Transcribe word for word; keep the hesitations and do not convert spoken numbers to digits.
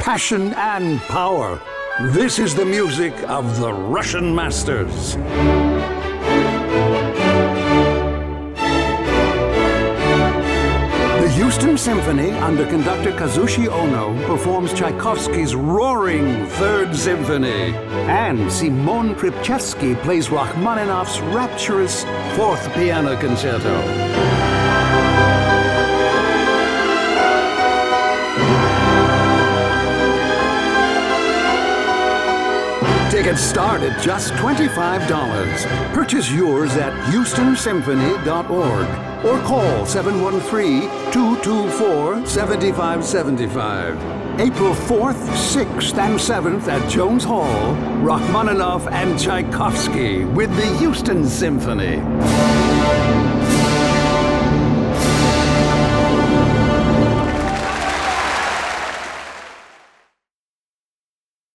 passion and power. This is the music of the Russian masters. The Houston Symphony, under conductor Kazushi Ono, performs Tchaikovsky's roaring Third Symphony. And Simon Kripchevsky plays Rachmaninoff's rapturous Fourth Piano Concerto. Tickets start at just twenty-five dollars. Purchase yours at houston symphony dot org or call seven one three, two two four, seven five seven five. April fourth, sixth, and seventh at Jones Hall, Rachmaninoff and Tchaikovsky with the Houston Symphony.